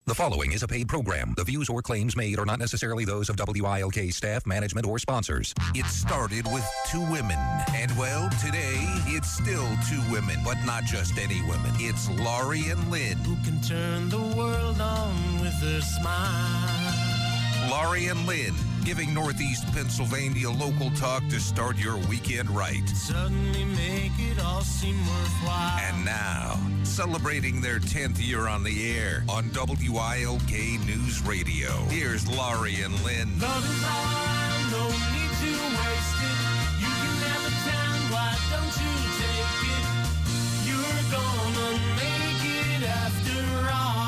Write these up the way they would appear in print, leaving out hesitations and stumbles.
The following is a paid program. The views or claims made are not necessarily those of WILK staff, management, or sponsors. It started with two women. And well, today, it's still two women. But not just any women. It's Laurie and Lynn. Who can turn the world on with their smile. Laurie and Lynn, giving Northeast Pennsylvania local talk to start your weekend right. Suddenly make it all seem worthwhile. And now, celebrating their 10th year on the air on WILK News Radio. Here's Laurie and Lynn. Love is all around, no need to waste it. You can have a time, why don't you take it? You're gonna make it after all.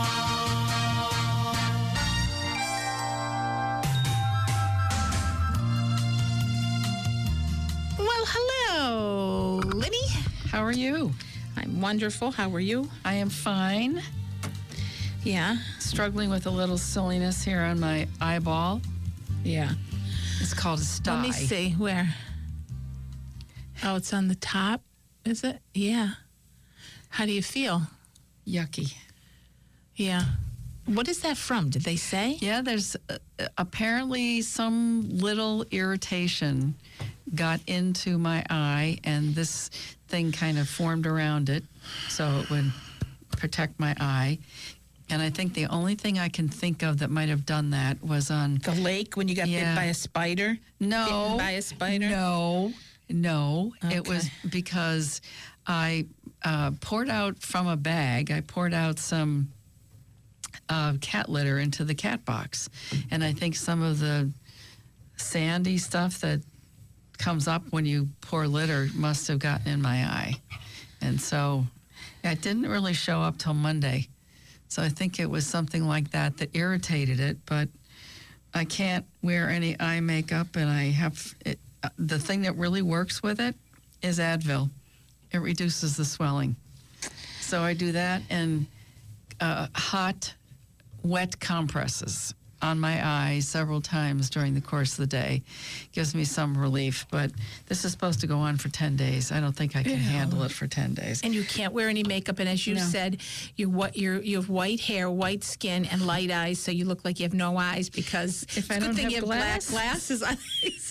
Well, hello, Lenny. How are you? I'm wonderful. How are you? I am fine. Yeah. Struggling with a little silliness here on my eyeball. Yeah. It's called a sty. Let me see. Where? Oh, it's on the top, is it? Yeah. How do you feel? Yucky. Yeah. What is that from? Did they say? Yeah, there's apparently some little irritation got into my eye, and this thing kind of formed around it so it would protect my eye. And I think the only thing I can think of that might have done that was on The lake when you got bit by a spider? No. Bitten by a spider? No. Okay. It was because I poured out from a bag, I poured out some cat litter into the cat box. And I think some of the sandy stuff that comes up when you pour litter must have gotten in my eye. And so it didn't really show up till Monday. So I think it was something like that that irritated it, but I can't wear any eye makeup, and I have it. The thing that really works with it is Advil. It reduces the swelling. So I do that and hot, wet compresses on my eyes several times during the course of the day. Gives me some relief, but this is supposed to go on for 10 days. I don't think I can handle it for 10 days. And you can't wear any makeup. And as you said, you have white hair, white skin, and light eyes, so you look like you have no eyes because If I it's a don't good thing have you have glass. black glasses on.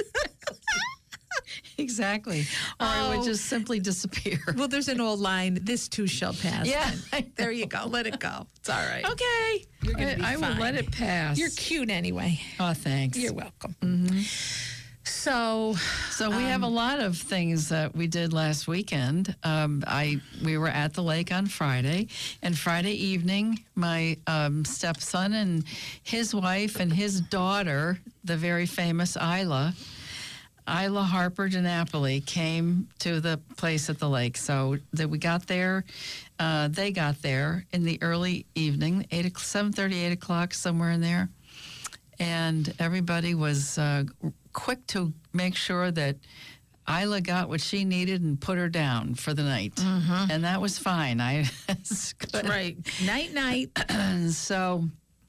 Exactly. Or I would just simply disappear. Well, there's an old line, this too shall pass. Yeah. There you go. Let it go. It's all right. Okay. You're going to be I will fine. let it pass. You're cute anyway. Oh, thanks. You're welcome. Mm-hmm. So we have a lot of things that we did last weekend. We were at the lake on Friday, and Friday evening, my stepson and his wife and his daughter, the very famous Isla Harper DiNapoli, came to the place at the lake. So that we got there, they got there in the early evening, 7:30, 8 o'clock, somewhere in there. And everybody was quick to make sure that Isla got what she needed and put her down for the night. Mm-hmm. And that was fine. It's good. Right. Night. So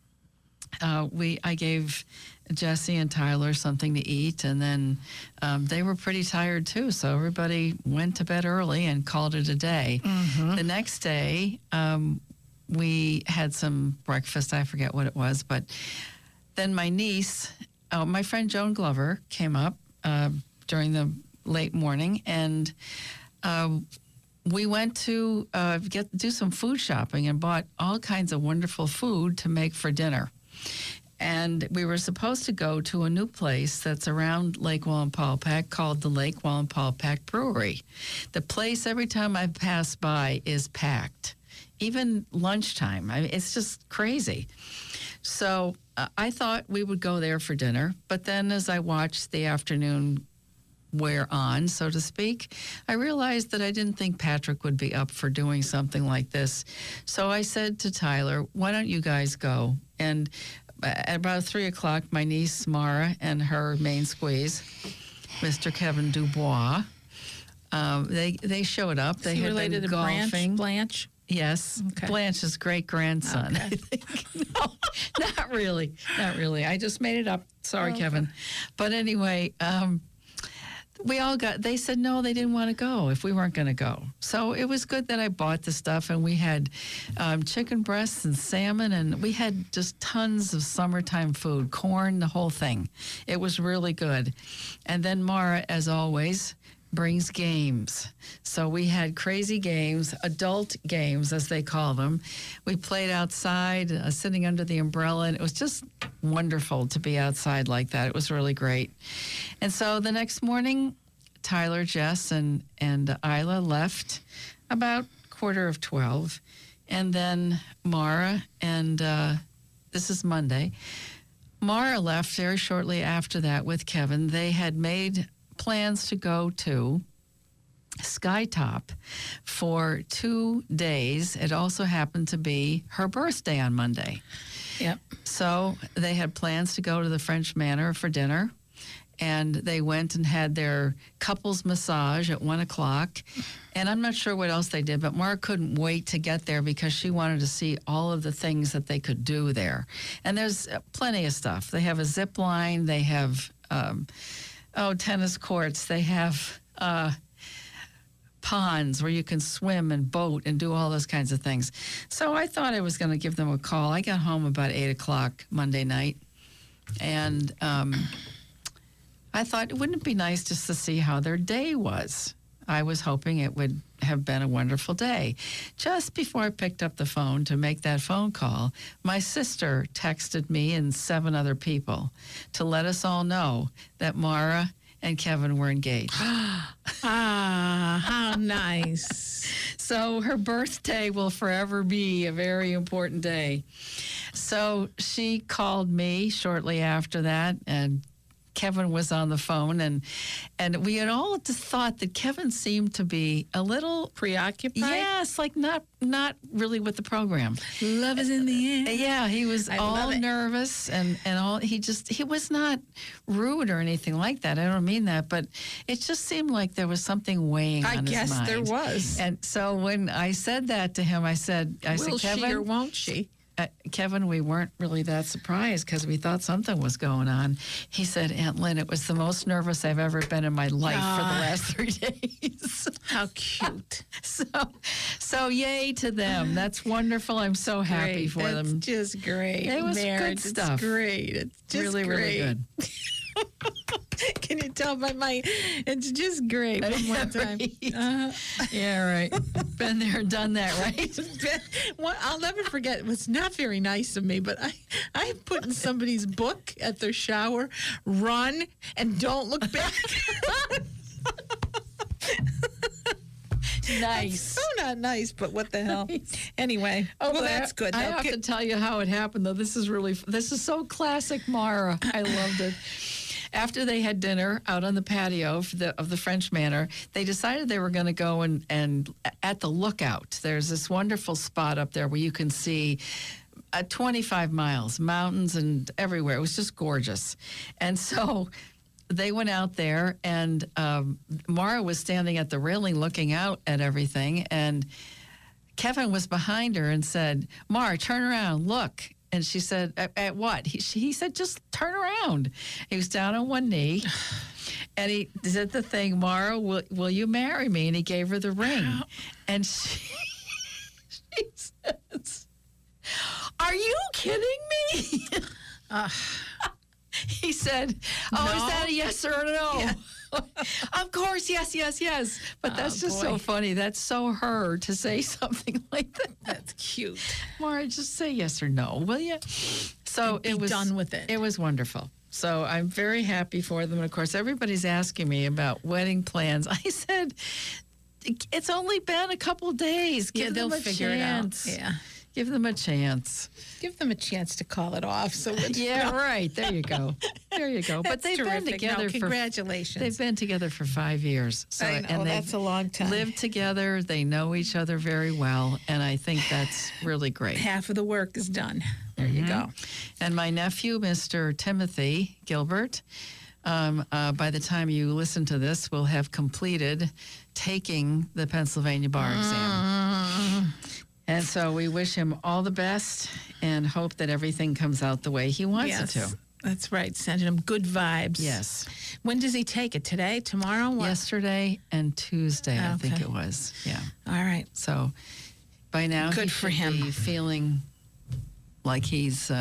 I gave Jesse and Tyler something to eat, and then they were pretty tired too, so everybody went to bed early and called it a day. Mm-hmm. The next day, we had some breakfast. I forget what it was, but then my niece, my friend Joan Glover, came up during the late morning, and we went to do some food shopping and bought all kinds of wonderful food to make for dinner. And we were supposed to go to a new place that's around Lake Wallenpaupack called the Lake Wallenpaupack Brewery. The place, every time I pass by, is packed. Even lunchtime. I mean, it's just crazy. So I thought we would go there for dinner. But then as I watched the afternoon wear on, so to speak, I realized that I didn't think Patrick would be up for doing something like this. So I said to Tyler, why don't you guys go? And at about 3 o'clock, my niece Mara and her main squeeze, Mr. Kevin Dubois, they showed up. They had related been to golfing. Blanche? Yes, Okay. Blanche's great-grandson. Okay. I think. No, not really. I just made it up. Sorry, Kevin. But anyway, they said no, they didn't want to go if we weren't going to go. So it was good that I bought the stuff, and we had chicken breasts and salmon, and we had just tons of summertime food, corn, the whole thing. It was really good. And then Mara, as always, brings games. So we had crazy games, adult games, as they call them. We played outside, sitting under the umbrella, and it was just wonderful to be outside like that. It was really great. And so the next morning, Tyler, Jess, and Isla left about 11:45. And then Mara, and this is Monday, Mara left very shortly after that with Kevin. They had made plans to go to Skytop for 2 days. It also happened to be her birthday on Monday. Yep. So they had plans to go to the French Manor for dinner, and they went and had their couples massage at 1:00. And I'm not sure what else they did, but Mara couldn't wait to get there because she wanted to see all of the things that they could do there. And there's plenty of stuff. They have a zip line. They have tennis courts. They have ponds where you can swim and boat and do all those kinds of things. So I thought I was going to give them a call. I got home about 8:00 Monday night, and I thought, wouldn't it be nice just to see how their day was? I was hoping it would have been a wonderful day. Just before I picked up the phone to make that phone call, my sister texted me and 7 other people to let us all know that Mara and Kevin were engaged. How nice. So her birthday will forever be a very important day. So she called me shortly after that, and Kevin was on the phone, and we had all just thought that Kevin seemed to be a little Preoccupied? yes, like not really with the program. Love is in the air. Yeah, he was I all love it. nervous and all. He was not rude or anything like that. I don't mean that, but it just seemed like there was something weighing I on his guess mind. there was. And so when I said that to him, I said, Will Kevin, she or won't she? Kevin, we weren't really that surprised because we thought something was going on. He said, Aunt Lynn, it was the most nervous I've ever been in my life for the last 3 days. How cute. So yay to them. That's wonderful. I'm so happy Great. for That's them. just great. It was Marriage, good stuff. It's great. It's just Really, great. really good. Can you tell by my? It's just great. One more time. Right. Yeah, right. Been there, done that, right? Well, I'll never forget. It was not very nice of me, but I put in somebody's book at their shower, run and don't look back. Nice. So not nice, but what the hell? Anyway, well, but that's good. I Now, have to tell you how it happened, though. This is so classic Mara. I loved it. After they had dinner out on the patio of the French Manor, they decided they were going to go and at the Lookout. There's this wonderful spot up there where you can see 25 miles, mountains and everywhere. It was just gorgeous. And so they went out there, and Mara was standing at the railing looking out at everything, and Kevin was behind her and said, Mara, turn around, look. And she said, at what? He said, just turn around. He was down on one knee, and he did the thing, Mara, will you marry me? And he gave her the ring. And she says, are you kidding me? He said, oh, No. is that a yes or a no? Yeah. Of course, yes. But that's just so boy. funny. That's so her to say something like that. that's cute. Mara, just say yes or no, will you? So And be it was done with it. It was wonderful. So I'm very happy for them. And of course, everybody's asking me about wedding plans. I said, it's only been a couple days. Give they'll them a figure chance. it out. Yeah. Give them a chance. Give them a chance to call it off. So it's, Yeah, right. There you go. There you go. But That's they've terrific. been together No, for congratulations. They've been together for 5 years. So I know, and they've that's a long time. lived together. They know each other very well, and I think that's really great. Half of the work is done. There you go. And my nephew, Mr. Timothy Gilbert, by the time you listen to this, will have completed taking the Pennsylvania bar exam. And so we wish him all the best and hope that everything comes out the way he wants it to. That's right. Sending him good vibes. Yes. When does he take it? Today? Tomorrow? What? Yesterday and Tuesday, I think Okay. it was. Yeah. All right. So by now, Good he for should him. be feeling like he's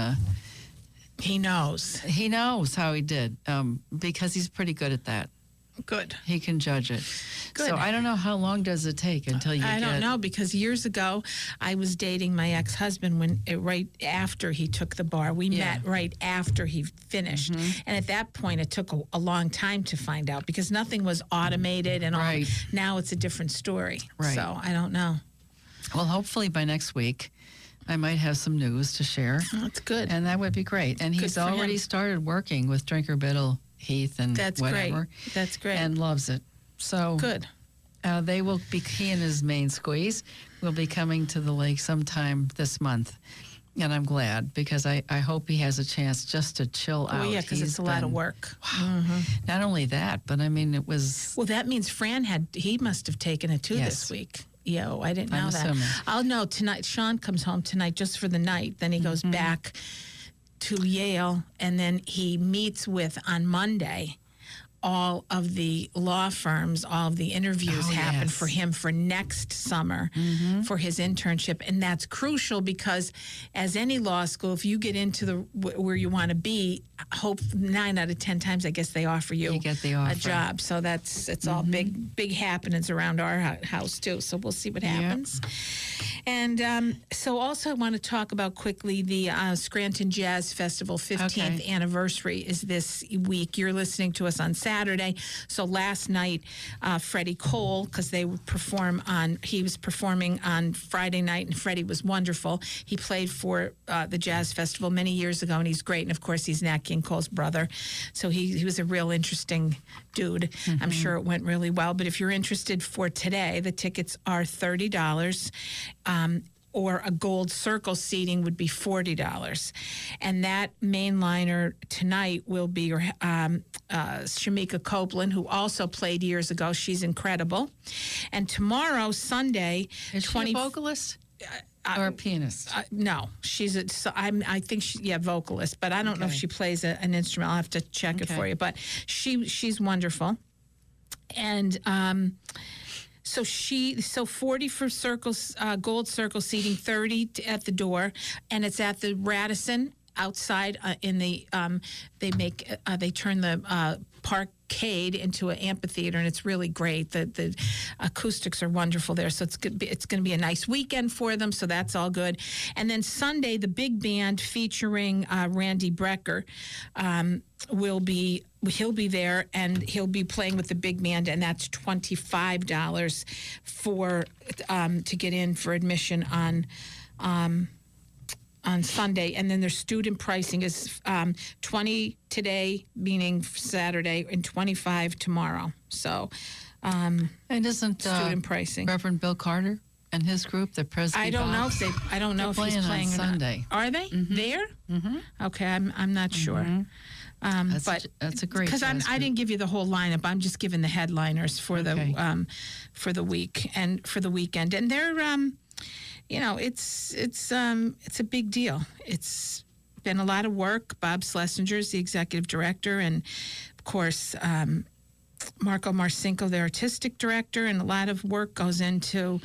He knows. he knows how he did because he's pretty good at that. Good. He can judge it. Good. So I don't know how long does it take until you I get. don't know, because years ago I was dating my ex-husband when right after he took the bar. We Yeah. met right after he finished, and at that point it took a long time to find out because nothing was automated and all. Right. Now it's a different story. Right. So I don't know. Well, hopefully by next week, I might have some news to share, That's good. and that would be great. And he's for him. already started working with Drinker Biddle, Heath, and That's whatever, great. That's great. and loves it. So Good. They will be, he and his main squeeze will be coming to the lake sometime this month. And I'm glad because I hope he has a chance just to chill out. Oh yeah, because He's it's a lot of been- work. Not only that, but I mean, it was, Well, that means he must have taken it too Yes. this week. Yo, I didn't know I'm that. assuming. I'll know tonight. Sean comes home tonight just for the night. Then he goes back to Yale, and then he meets with on Monday all of the law firms, all of the interviews Oh, happen yes. for him for next summer for his internship. And that's crucial because as any law school, if you get into the where you want to be, hope 9 out of 10 times, I guess they offer you, You get the offer. a job. So it's all big happenings around our house too. So we'll see what happens. And so also I want to talk about quickly the Scranton Jazz Festival 15th Okay. anniversary is this week. You're listening to us on Saturday. So last night, Freddie Cole, because he was performing on Friday night, and Freddie was wonderful. He played for the Jazz Festival many years ago, and he's great. And of course, he's Nat King Cole's brother. So he was a real interesting dude. I'm sure it went really well. But if you're interested for today, the tickets are $30. Or a gold circle seating would be $40. And that mainliner tonight will be Shamika Copeland, who also played years ago. She's incredible. And tomorrow, Sunday, is she a vocalist or a pianist? no, I think vocalist, but I don't know if Okay. she plays an instrument. I'll have to check it Okay. for you. But she's wonderful. And so 40 for circles, gold circle seating, 30 at the door, and it's at the Radisson outside in the. They turn the parkade into an amphitheater, and it's really great. The acoustics are wonderful there, so it's going to be a nice weekend for them. So that's all good. And then Sunday, the big band featuring Randy Brecker. He'll be there, and he'll be playing with the big band, and that's $25 for to get in for admission on Sunday. And then their student pricing is $20 today, meaning Saturday, and $25 tomorrow. So And isn't student pricing. Reverend Bill Carter and his group, the Presby I don't know Vox? if I don't know They're if he's playing playing on or not. Sunday. Are they there? Mm-hmm. Okay, I'm not sure. But That's a great because jazz I group. didn't give you the whole lineup. I'm just giving the headliners for Okay. the week and for the weekend. And they're it's a big deal. It's been a lot of work. Bob Schlesinger is the executive director, and of course Marco Marcinko, the artistic director, and a lot of work goes into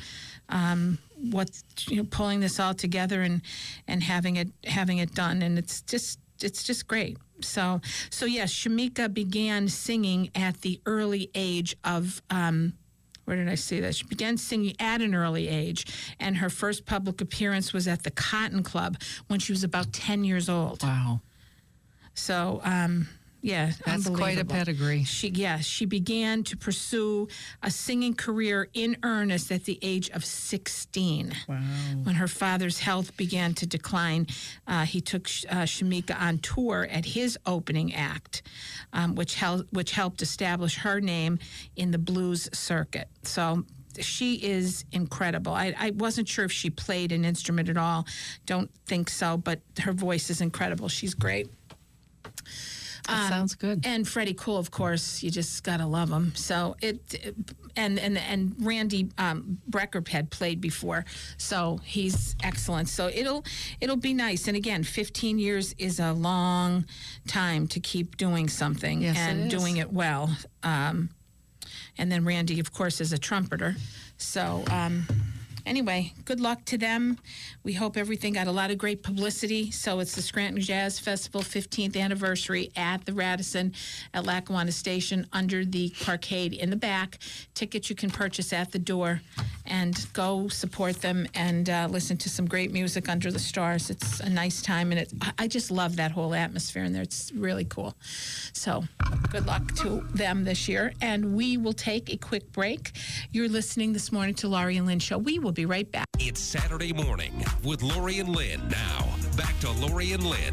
pulling this all together and having it done, and it's just great. So yes, Shamika began singing at the early age of where did I see that? She began singing at an early age, and her first public appearance was at the Cotton Club when she was about 10 years old. Wow. So yeah, That's quite a unbelievable. pedigree. She began to pursue a singing career in earnest at the age of 16. Wow. When her father's health began to decline, he took Shamika on tour at his opening act, which helped establish her name in the blues circuit. So she is incredible. I wasn't sure if she played an instrument at all. Don't think so, but her voice is incredible. She's great. That sounds good. And Freddie Cole, of course, you just gotta love him. So and Randy Brecker had played before, so he's excellent. So it'll be nice. And again, 15 years is a long time to keep doing something Yes, and it is. doing it well. And then Randy, of course, is a trumpeter. So anyway, good luck to them. We hope everything got a lot of great publicity. So it's the Scranton Jazz Festival 15th anniversary at the Radisson at Lackawanna Station under the Parkade in the back. Tickets you can purchase at the door and go support them and listen to some great music under the stars. It's a nice time, and I just love that whole atmosphere in there. It's really cool. So good luck to them this year. And we will take a quick break. You're listening this morning to Laurie and Lynn Show. We will be right back. It's Saturday morning with Lori and Lynn. Now, back to Lori and Lynn.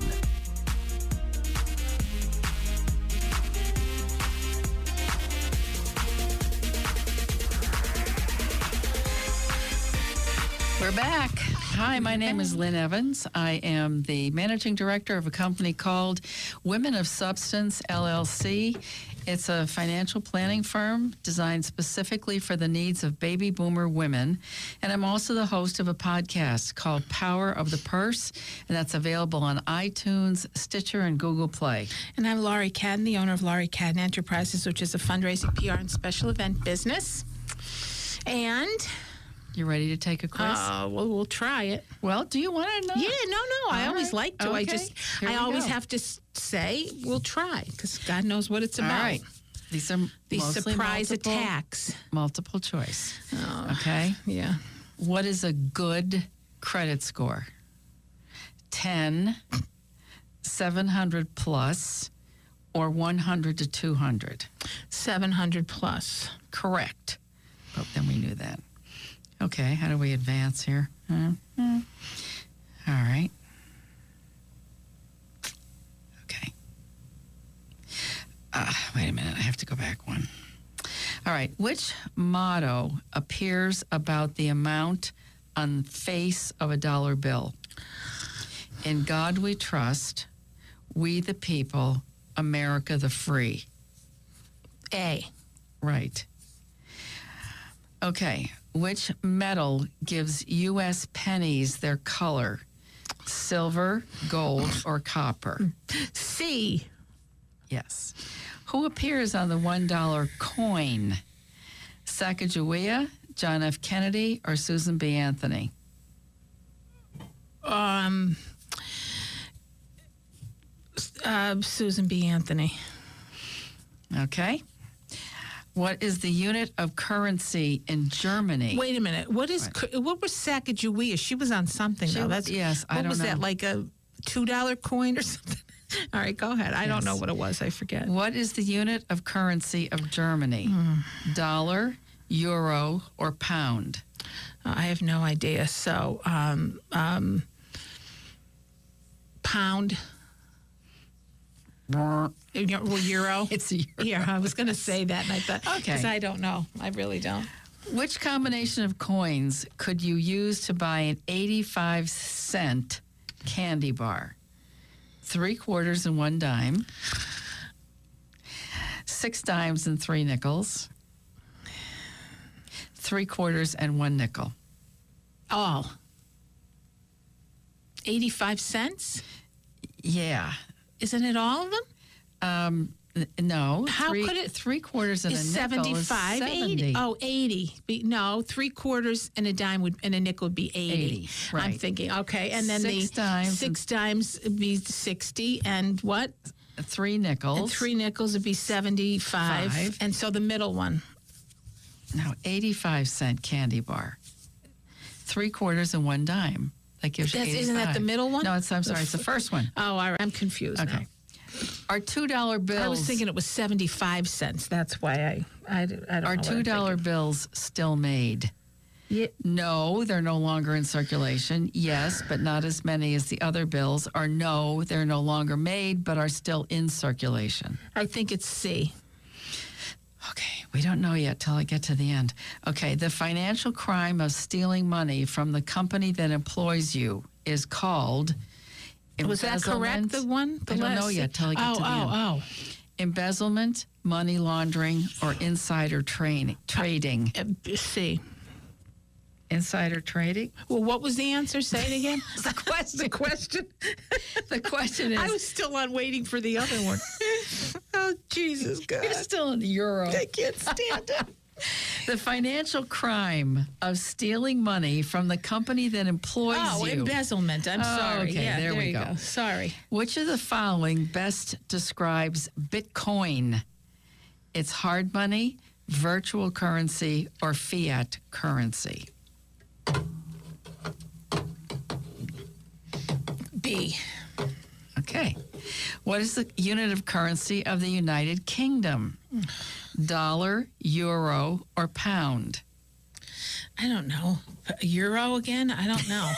We're back. Hi, my name is Lynn Evans. I am the managing director of a company called Women of Substance, LLC. It's a financial planning firm designed specifically for the needs of baby boomer women. And I'm also the host of a podcast called Power of the Purse, and that's available on iTunes, Stitcher, and Google Play. And I'm Laurie Cadden, the owner of Laurie Cadden Enterprises, which is a fundraising, PR, and special event business. And You ready to take a quiz? well, we'll try it. Well, do you want to know? Yeah, no. I All always right. like to. Okay. Here I we always go. have to say we'll try because God knows what it's All about. right. These are These mostly surprise multiple, attacks. multiple choice. Oh. Okay. Yeah. What is a good credit score? 10, 700 plus, or 100 to 200? 700 plus. Correct. But then we knew that. Okay, how do we advance here? All right. Okay. Wait a minute, I have to go back one. All right, which motto appears about the amount on the face of a dollar bill? In God we trust, we the people, America the free. A. Right. Okay. Which metal gives U.S. pennies their color? Silver, gold, or copper? C. Yes. Who appears on the $1 coin? Sacagawea, John F. Kennedy, or Susan B. Anthony? Susan B. Anthony. Okay. What is the unit of currency in Germany? Wait a minute. What was Sacagawea? She was on something She though. was- yes, I What don't was that? know. Like a $2 coin or something? All right, go ahead. I don't know what it was. I forget. What is the unit of currency of Germany? Dollar, euro, or pound? I have no idea. So, pound. Euro. It's a euro. Yeah, I was going to say that, and I thought, Okay. because I don't know. I really don't. Which combination of coins could you use to buy an 85-cent candy bar? 3 quarters and 1 dime, 6 dimes and 3 nickels, 3 quarters and 1 nickel. All. 85 cents? Yeah. Isn't it all of them? No. How three, could it- 3 quarters and Is a nickel 75, is 70. 80. Oh, 80. No, 3 quarters and a dime and a nickel would be 80. 80, I'm right. thinking, okay. And then 6 dimes 6 dimes would be 60. And what? 3 nickels. And 3 nickels would be 75. Five. And so the middle one. No, 85-cent candy bar. 3 quarters and 1 dime. That gives you Isn't that the 85. middle one? No, I'm sorry, it's the first one. Oh, all right. I'm confused now. Okay. Our $2 bills. I was thinking it was 75 cents. That's why I don't know. Are what I'm thinking. $2 bills still made? Yeah. No, they're no longer in circulation. Yes, but not as many as the other bills. Or no, they're no longer made, but are still in circulation. I think it's C. Okay, we don't know yet till I get to the end. Okay, the financial crime of stealing money from the company that employs you is called Was that correct, the one? I don't know yet till I get to the end. Oh. Embezzlement, money laundering, or insider trading. C. Insider trading? Well, what was the answer? Say it again. The question. The question. The question is... I was still on waiting for the other one. Oh, Jesus, God. You're still in the euro. I can't stand it. The financial crime of stealing money from the company that employs Oh, you. embezzlement. I'm sorry. okay, Yeah, there we you go. Sorry. Which of the following best describes Bitcoin? It's hard money, virtual currency, or fiat currency. B. Okay. What is the unit of currency of the United Kingdom? Dollar, euro, or pound? I don't know. Euro again? I don't know.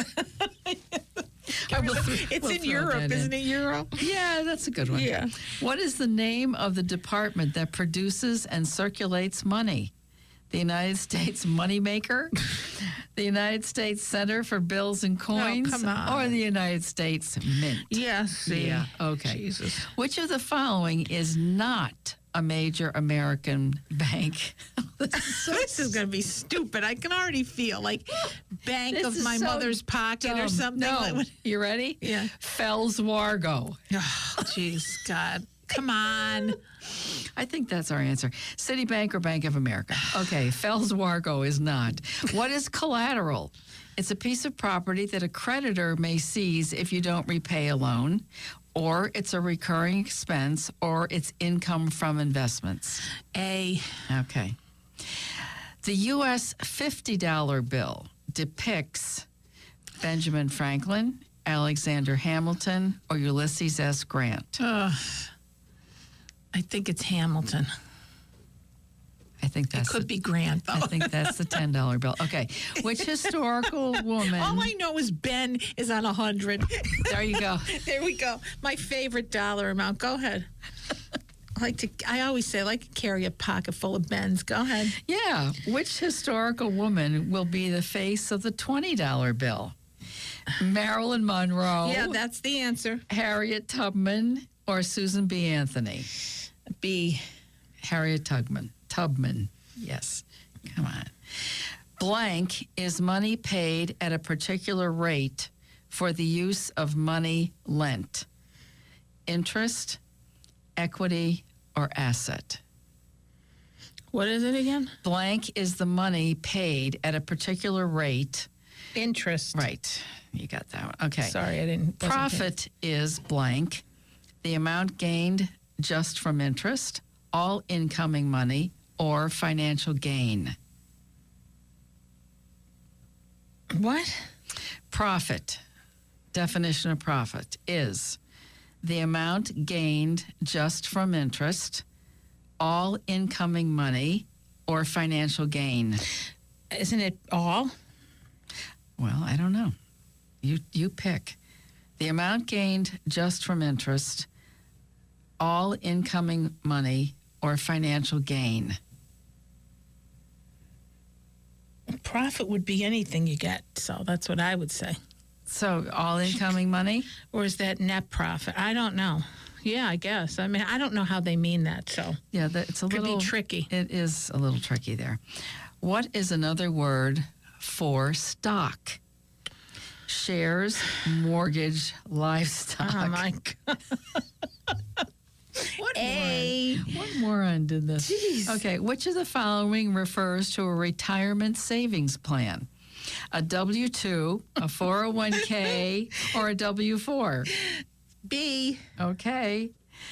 It's in Europe, isn't it? Euro? Yeah, that's a good one. Yeah. What is the name of the department that produces and circulates money? The United States Moneymaker, the United States Center for Bills and Coins, come on. or the United States Mint? Yes. Yeah, okay. Jesus. Which of the following is not a major American bank? This is going to be stupid. I can already feel like Bank This of is my so mother's pocket or dumb. something. No. Like, You ready? Yeah. Fells Wargo. oh, jeez, God. Come on. I think that's our answer. Citibank or Bank of America. Okay, Fells Wargo is not. What is collateral? It's a piece of property that a creditor may seize if you don't repay a loan, or it's a recurring expense, or it's income from investments. A. Okay. The U.S. $50 bill depicts Benjamin Franklin, Alexander Hamilton, or Ulysses S. Grant. I think it's Hamilton. I think that's Could be Grant, though. I think that's the $10 bill. Okay. Which historical woman? All I know is Ben is on 100. There you go. There we go. My favorite dollar amount. Go ahead. I always say I like to carry a pocket full of Bens. Go ahead. Yeah. Which historical woman will be the face of the $20 bill? Marilyn Monroe. Yeah, that's the answer. Harriet Tubman or Susan B. Anthony? B. Harriet Tubman. Yes. Come on. Blank is money paid at a particular rate for the use of money lent. Interest, equity, or asset. What is it again? Blank is the money paid at a particular rate. Interest. Right. You got that one. Okay. Sorry, I didn't. Profit is blank. The amount gained just from interest, all incoming money, or financial gain. What? Profit, definition of profit, is the amount gained just from interest, all incoming money, or financial gain. Isn't it all? Well, I don't know. You pick. The amount gained just from interest, all incoming money, or financial gain. Profit would be anything you get, so that's what I would say. So all incoming money? Or is that net profit? I don't know. Yeah, I guess. I mean, I don't know how they mean that, so Yeah, it's a could little be tricky. It is a little tricky there. What is another word for stock? Shares, mortgage, livestock. Oh my God. What A. What moron did this? Jeez. Okay, which of the following refers to a retirement savings plan? A W-2, a 401k, or a W-4? B. Okay.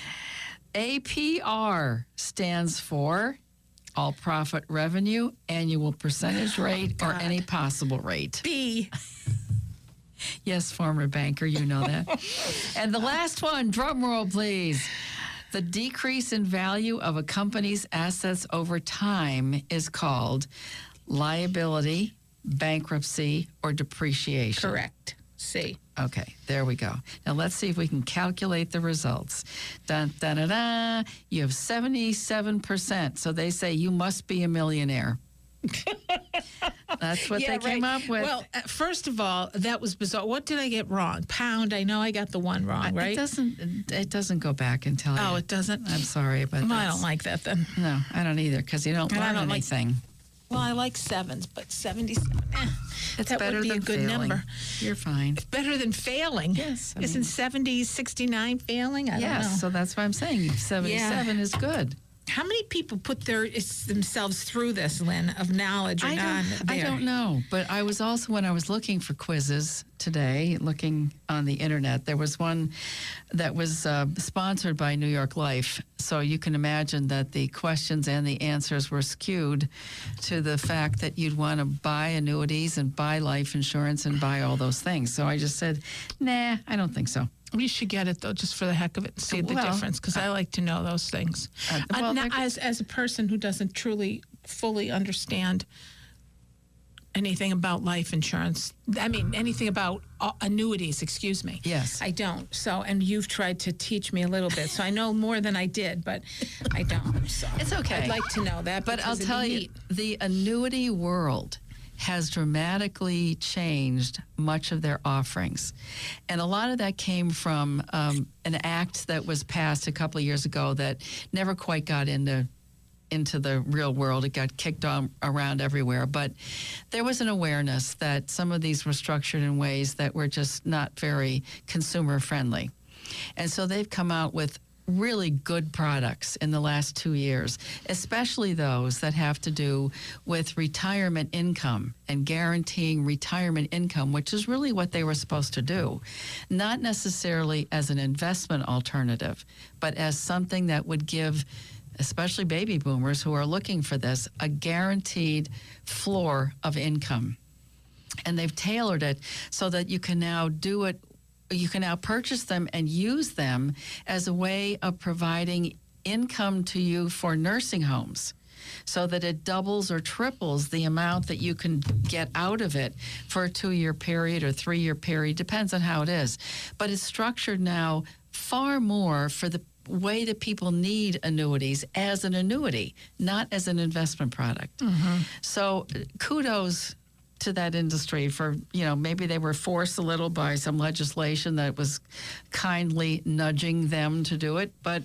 APR stands for all profit revenue, annual percentage rate, or any possible rate. B. Yes, former banker, you know that. And the last one, drum roll, please. The decrease in value of a company's assets over time is called liability, bankruptcy, or depreciation. Correct. C. Okay, there we go. Now let's see if we can calculate the results. Dun, dun, dun, dun. You have 77%. So they say you must be a millionaire. That's what they came up with. Well, first of all, that was bizarre. What did I get wrong? Pound. I know I got the one wrong, right? It doesn't go back and tell you. Oh, it doesn't? I'm sorry, but Well, I don't like that then. No, I don't either, because you don't And I learn don't like- anything. Well, I like sevens, but 77, It's that better would be than a good failing. number. You're fine. Better than failing. Yes, I Isn't mean- 70, 69 failing? I don't know. Yes, so that's why I'm saying 77 is good. How many people put themselves through this, Lynn, of knowledge or not? I don't know, but I was also, when I was looking for quizzes today, looking on the internet, there was one that was sponsored by New York Life. So you can imagine that the questions and the answers were skewed to the fact that you'd want to buy annuities and buy life insurance and buy all those things. So I just said, nah, I don't think so. We should get it, though, just for the heck of it, and see the Well, difference, because I like to know those things. well, Now, they're- as a person who doesn't truly, fully understand anything about life insurance, I mean, anything about annuities, excuse me. Yes. I don't. So, and you've tried to teach me a little bit, so I know more than I did, but I don't. So It's okay. I'd like to know that. But I'll because it'd tell be you, neat. the annuity world has dramatically changed much of their offerings. And a lot of that came from an act that was passed a couple of years ago that never quite got into the real world. It got kicked around everywhere. But there was an awareness that some of these were structured in ways that were just not very consumer friendly. And so they've come out with really good products in the last 2 years, especially those that have to do with retirement income and guaranteeing retirement income, which is really what they were supposed to do. Not necessarily as an investment alternative, but as something that would give, especially baby boomers who are looking for this, a guaranteed floor of income. And they've tailored it so that you can now do it. You can now purchase them and use them as a way of providing income to you for nursing homes, so that it doubles or triples the amount that you can get out of it for a 2-year period or 3-year period, depends on how it is. But it's structured now far more for the way that people need annuities as an annuity, not as an investment product. So kudos to that industry for, maybe they were forced a little by some legislation that was kindly nudging them to do it, but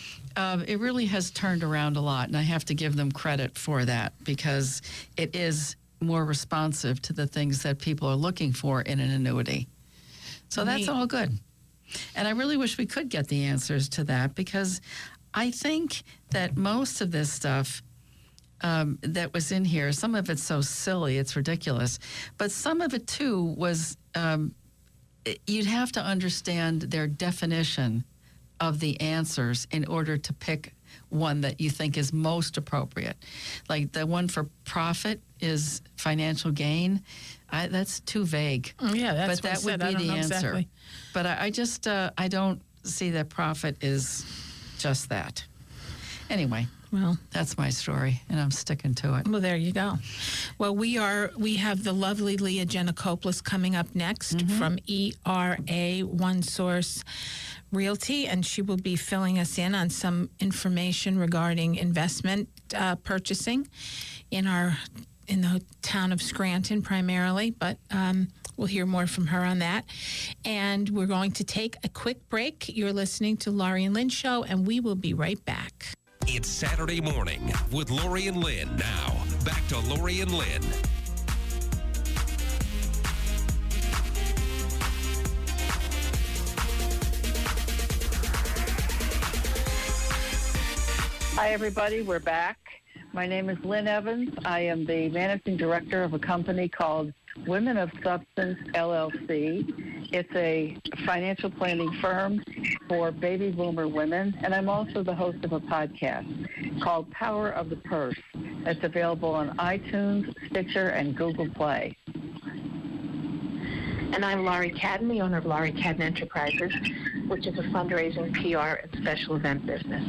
it really has turned around a lot, and I have to give them credit for that, because it is more responsive to the things that people are looking for in an annuity. So that's all good. And I really wish we could get the answers to that, because I think that most of this stuff that was in here, some of it's so silly, it's ridiculous. But some of it, too, was you'd have to understand their definition of the answers in order to pick one that you think is most appropriate. Like the one for profit is financial gain. That's too vague. Yeah, that's but what I that would said. I be don't the know answer. exactly. But I just I don't see that profit is just that. Anyway, Well, that's my story, and I'm sticking to it. well, there you go. Well, we have the lovely Leah Janakopoulos coming up next from ERA One Source Realty, and she will be filling us in on some information regarding investment purchasing in the town of Scranton primarily, but we'll hear more from her on that. And we're going to take a quick break. You're listening to Laurie and Lynn Show, and we will be right back. It's Saturday morning with Lori and Lynn. Now, back to Lori and Lynn. Hi, everybody. We're back. My name is Lynn Evans. I am the managing director of a company called Women of Substance, LLC. It's a financial planning firm for baby boomer women, and I'm also the host of a podcast called Power of the Purse. That's available on iTunes, Stitcher, and Google Play. And I'm Laurie Cadden, the owner of Laurie Cadden Enterprises, which is a fundraising, PR, and special event business.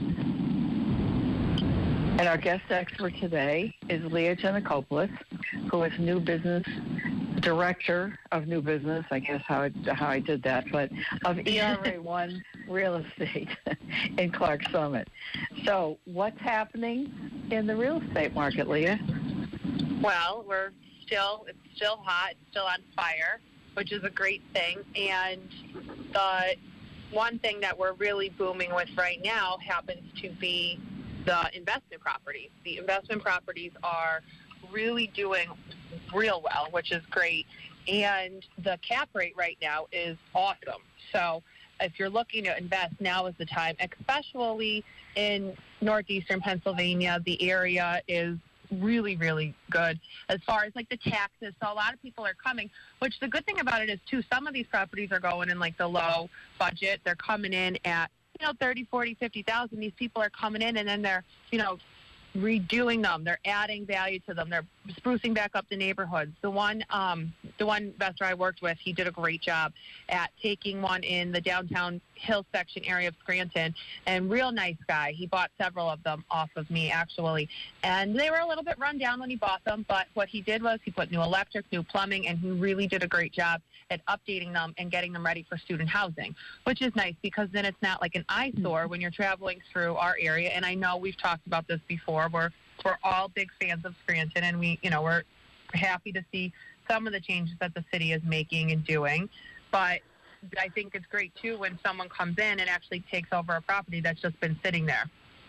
And our guest expert today is Leah Janakopoulos, who is new business director of new business, I guess how I did that, but of ERA One Real Estate in Clark Summit. So what's happening in the real estate market, Leah? Well, it's still hot, it's still on fire, which is a great thing. And the one thing that we're really booming with right now happens to be the investment properties. The investment properties are really doing real well, which is great. And the cap rate right now is awesome. So if you're looking to invest, now is the time, especially in northeastern Pennsylvania. The area is really, really good as far as like the taxes. So a lot of people are coming, which the good thing about it is too, some of these properties are going in like the low budget. They're coming in at, 30, 40, 50,000. These people are coming in and then they're, redoing them. They're adding value to them. They're sprucing back up the neighborhoods. The one investor I worked with, he did a great job at taking one in the downtown hill section area of Scranton, and real nice guy. He bought several of them off of me, actually, and they were a little bit run down when he bought them, but what he did was he put new electric, new plumbing, and he really did a great job at updating them and getting them ready for student housing, which is nice because then it's not like an eyesore when you're traveling through our area. And I know we've talked about this before. We're all big fans of Scranton, and we're happy to see some of the changes that the city is making and doing. But I think it's great too when someone comes in and actually takes over a property that's just been sitting there.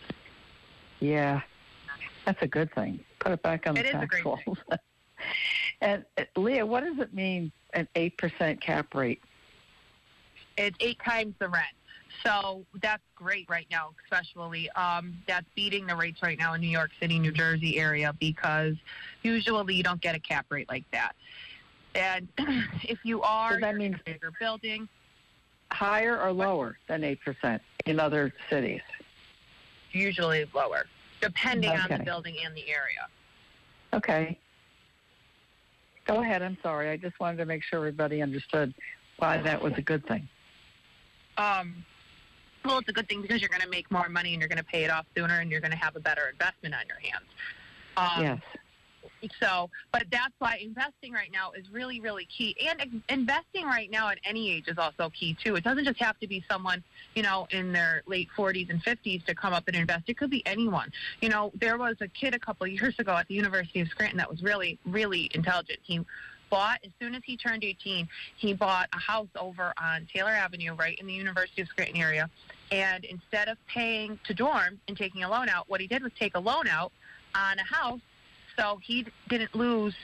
Yeah, that's a good thing. Put it back on the tax rolls. And Leah, what does it mean, an 8% cap rate? It's 8 times the rent. So that's great right now, especially. That's beating the rates right now in New York City, New Jersey area, because usually you don't get a cap rate like that. And if you are in a bigger building, higher or lower than 8% in other cities? Usually lower, depending on the building and the area. Okay. Go ahead. I'm sorry. I just wanted to make sure everybody understood why that was a good thing. Well, it's a good thing because you're going to make more money and you're going to pay it off sooner and you're going to have a better investment on your hands. Yes. So, but that's why investing right now is really, really key. And investing right now at any age is also key, too. It doesn't just have to be someone, in their late 40s and 50s to come up and invest. It could be anyone. There was a kid a couple of years ago at the University of Scranton that was really, really intelligent. He bought, as soon as he turned 18, he bought a house over on Taylor Avenue, right in the University of Scranton area. And instead of paying to dorm and taking a loan out, what he did was take a loan out on a house. So he didn't lose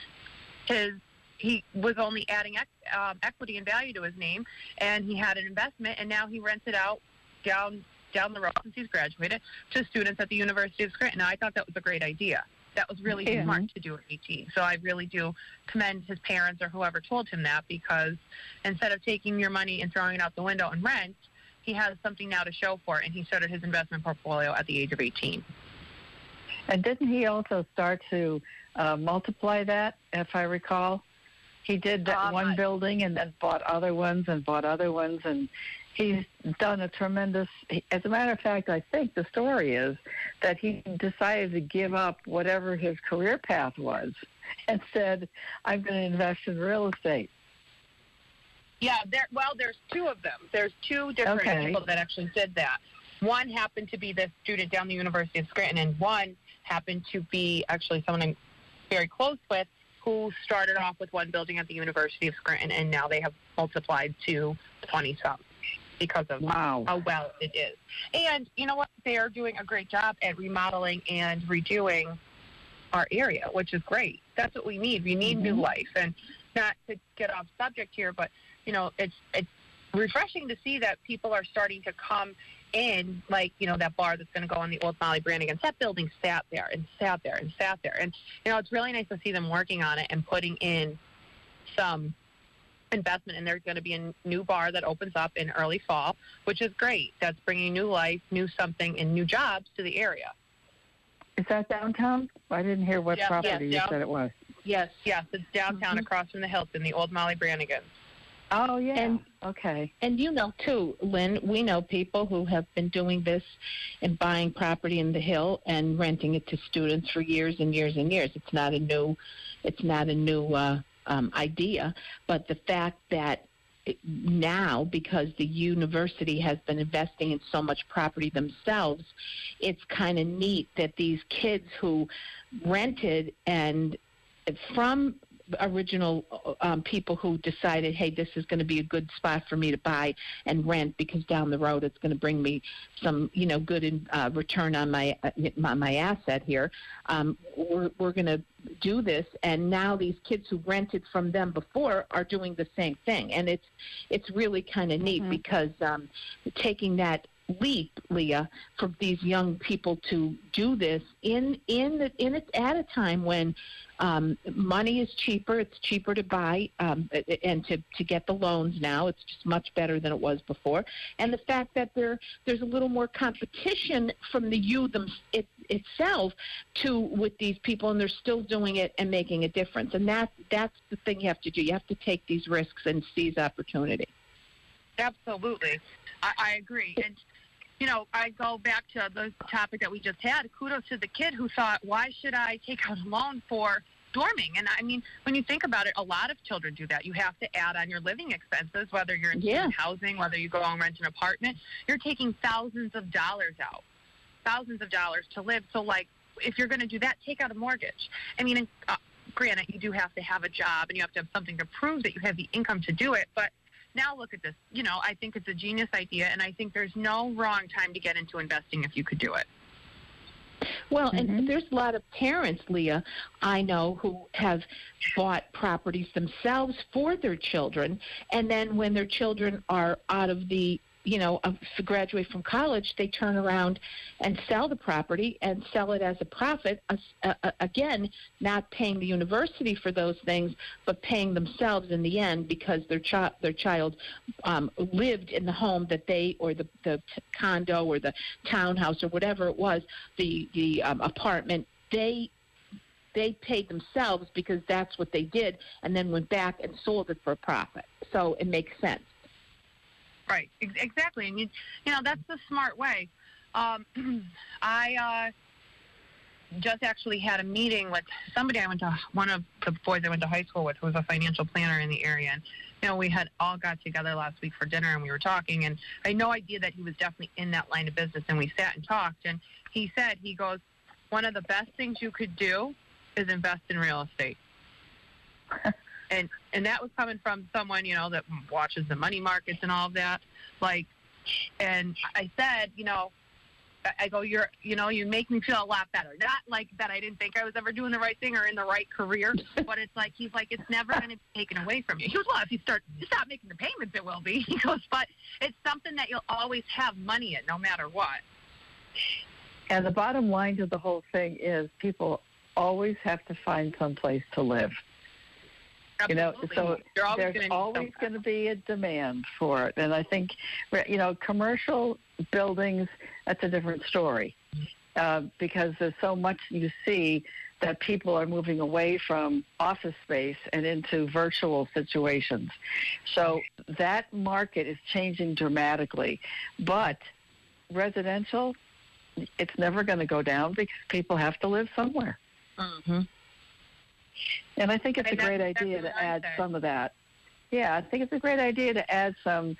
he was only adding equity and value to his name, and he had an investment, and now he rents it out down the road since he's graduated to students at the University of Scranton. Now, I thought that was a great idea. That was really smart to do at 18. So I really do commend his parents or whoever told him that, because instead of taking your money and throwing it out the window and rent, he has something now to show for it, and he started his investment portfolio at the age of 18. And didn't he also start to multiply that, if I recall? He did that one building and then bought other ones, and he's done a tremendous... As a matter of fact, I think the story is that he decided to give up whatever his career path was and said, I'm going to invest in real estate. Yeah, there's 2 of them. There's 2 different people that actually did that. One happened to be this student down the University of Scranton, and one happened to be actually someone I'm very close with who started off with one building at the University of Scranton, and now they have multiplied to 20-some because of how well it is. And you know what? They are doing a great job at remodeling and redoing our area, which is great. That's what we need. We need new life. And not to get off subject here, but, it's refreshing to see that people are starting to come in, like, that bar that's going to go on the old Molly Brannigan. That building sat there. And, it's really nice to see them working on it and putting in some investment. And there's going to be a new bar that opens up in early fall, which is great. That's bringing new life, new something, and new jobs to the area. Is that downtown? I didn't hear what property you said it was. Yes, it's downtown across from the Hilton, the old Molly Brannigan. Oh, yeah. And, okay. And too, Lynn, we know people who have been doing this and buying property in the Hill and renting it to students for years and years and years. It's not a new idea, but the fact that now, because the university has been investing in so much property themselves, it's kind of neat that these kids who rented and from original people who decided, hey, this is going to be a good spot for me to buy and rent because down the road it's going to bring me some, good return on my asset here. We're going to do this, and now these kids who rented from them before are doing the same thing, and it's really kind of neat because taking that leap, Leah, for these young people to do this at a time when money is cheaper. It's cheaper to buy and to get the loans now. It's just much better than it was before. And the fact that there's a little more competition from the youth itself with these people, and they're still doing it and making a difference. And that's the thing you have to do. You have to take these risks and seize opportunity. Absolutely. I agree. And I go back to the topic that we just had. Kudos to the kid who thought, why should I take out a loan for dorming? And I mean, when you think about it, a lot of children do that. You have to add on your living expenses, whether you're in student housing, whether you go and rent an apartment. You're taking thousands of dollars out, thousands of dollars to live. So, if you're going to do that, take out a mortgage. I mean, granted, you do have to have a job and you have to have something to prove that you have the income to do it, but now look at this. I think it's a genius idea, and I think there's no wrong time to get into investing if you could do it. Well, and there's a lot of parents, Leah, I know, who have bought properties themselves for their children, and then when their children are out of the to graduate from college, they turn around and sell the property and sell it as a profit, again, not paying the university for those things, but paying themselves in the end because their child lived in the home that they, or the condo or the townhouse or whatever it was, the apartment, they paid themselves because that's what they did, and then went back and sold it for a profit. So it makes sense. Right, exactly, and that's the smart way. I just actually had a meeting with somebody one of the boys I went to high school with, who was a financial planner in the area, and we had all got together last week for dinner, and we were talking, and I had no idea that he was definitely in that line of business, and we sat and talked, and he goes, one of the best things you could do is invest in real estate. And that was coming from someone, that watches the money markets and all of that. And I said, I go, you make me feel a lot better. Not like that I didn't think I was ever doing the right thing or in the right career, but he's like, it's never going to be taken away from you. He goes, well, if you stop making the payments, it will be. He goes, but it's something that you'll always have money in no matter what. And the bottom line to the whole thing is people always have to find some place to live. Absolutely. So there's always going to be a demand for it. And I think, commercial buildings, that's a different story because there's so much you see that people are moving away from office space and into virtual situations. So that market is changing dramatically. But residential, it's never going to go down because people have to live somewhere. Mm-hmm. And I think it's a great idea to add some of that. Yeah, I think it's a great idea to add some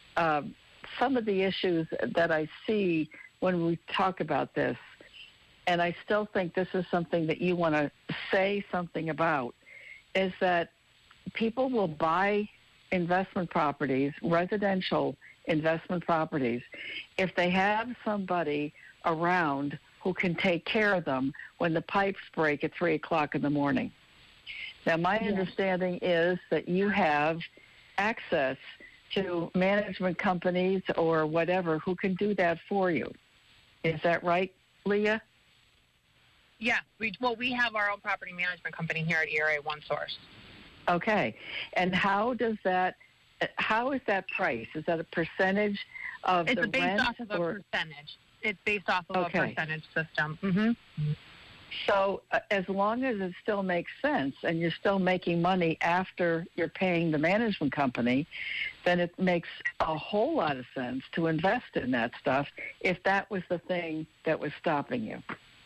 of the issues that I see when we talk about this. And I still think this is something that you want to say something about, is that people will buy investment properties, residential investment properties, if they have somebody around who can take care of them when the pipes break at 3 o'clock in the morning. Now, my understanding is that you have access to management companies or whatever who can do that for you. Is that right, Leah? Yeah. We have our own property management company here at ERA OneSource. Okay. And how is that priced? Is that a percentage of the rent? It's based off of a percentage. It's based off of a percentage system. Mm-hmm. So as long as it still makes sense and you're still making money after you're paying the management company, then it makes a whole lot of sense to invest in that stuff if that was the thing that was stopping you.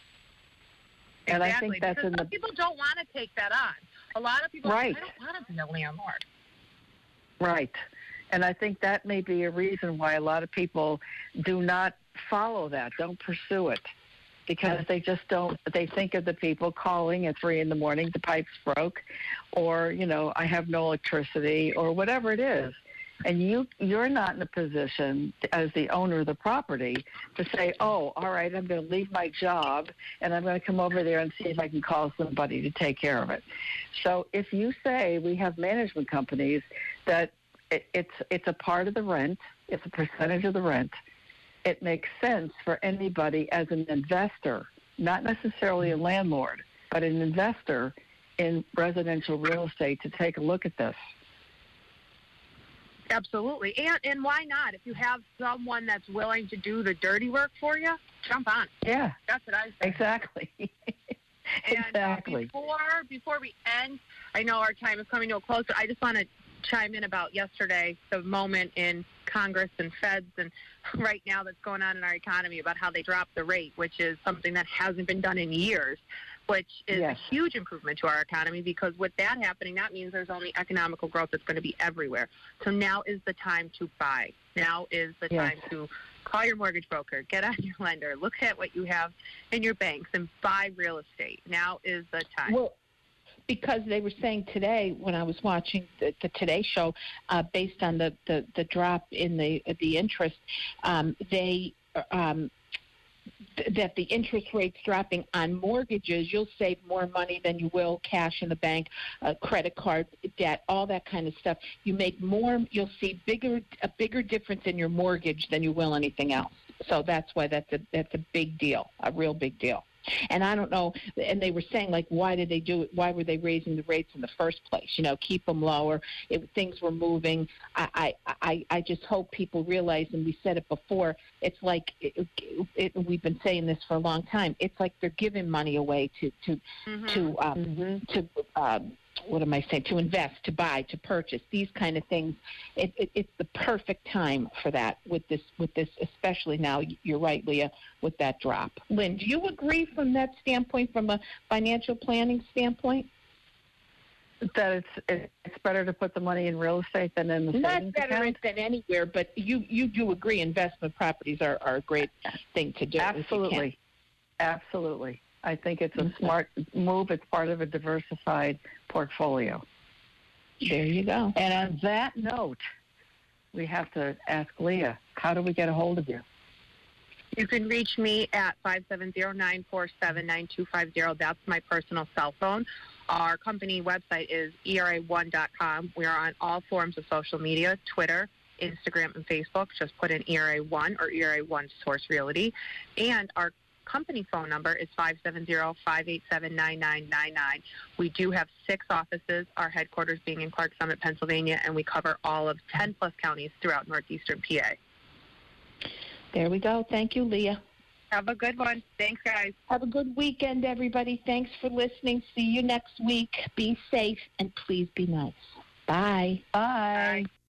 And exactly. I think that's some people don't want to take that on. A lot of people right. I don't want to be a landlord. Right. And I think that may be a reason why a lot of people do not follow that, don't pursue it. because they just don't. They think of the people calling at 3 a.m. The pipes broke, or I have no electricity, or whatever it is. And you're not in a position as the owner of the property to say, oh, all right, I'm going to leave my job and I'm going to come over there and see if I can call somebody to take care of it. So if you say we have management companies that it's a part of the rent, it's a percentage of the rent, it makes sense for anybody as an investor, not necessarily a landlord, but an investor in residential real estate to take a look at this. Absolutely. And why not? If you have someone that's willing to do the dirty work for you, jump on. Yeah. That's what I say. Exactly. Exactly. Before we end, I know our time is coming to a close, but I just want to chime in about yesterday, the moment in Congress and feds and right now that's going on in our economy about how they dropped the rate, which is something that hasn't been done in years, which is a huge improvement to our economy, because with that happening, that means there's only economical growth that's going to be everywhere. So now is the time to buy. Now is the time to call your mortgage broker, get on your lender, look at what you have in your banks, and buy real estate. Now is the time. Well, because they were saying today when I was watching the Today Show, based on the drop in the interest, that the interest rates dropping on mortgages, you'll save more money than you will cash in the bank, credit card debt, all that kind of stuff. You make more, you'll see a bigger difference in your mortgage than you will anything else. So that's why that's a big deal, a real big deal. And I don't know, and they were saying, like, why did they do it? Why were they raising the rates in the first place? Keep them lower. Things were moving. I just hope people realize, and we said it before, it's like we've been saying this for a long time. It's like they're giving money away to what am I saying? To invest, to buy, to purchase, these kind of things. It's the perfect time for that with this, especially now. You're right, Leah, with that drop. Lynn, do you agree from that standpoint, from a financial planning standpoint? That it's better to put the money in real estate than in the savings account? Not better than anywhere, but you do agree investment properties are a great thing to do. Absolutely. Absolutely. I think it's a smart move. It's part of a diversified portfolio. There you go. And on that note, we have to ask Leah, how do we get a hold of you? You can reach me at 570-947-9250. That's my personal cell phone. Our company website is ERA1.com. We are on all forms of social media, Twitter, Instagram, and Facebook. Just put in ERA1 or ERA1 Source Realty. And our company phone number is 570-587-9999. We do have 6 offices, our headquarters being in Clark Summit, Pennsylvania, and we cover all of 10-plus counties throughout northeastern PA. There we go. Thank you, Leah. Have a good one. Thanks, guys. Have a good weekend, everybody. Thanks for listening. See you next week. Be safe, and please be nice. Bye. Bye.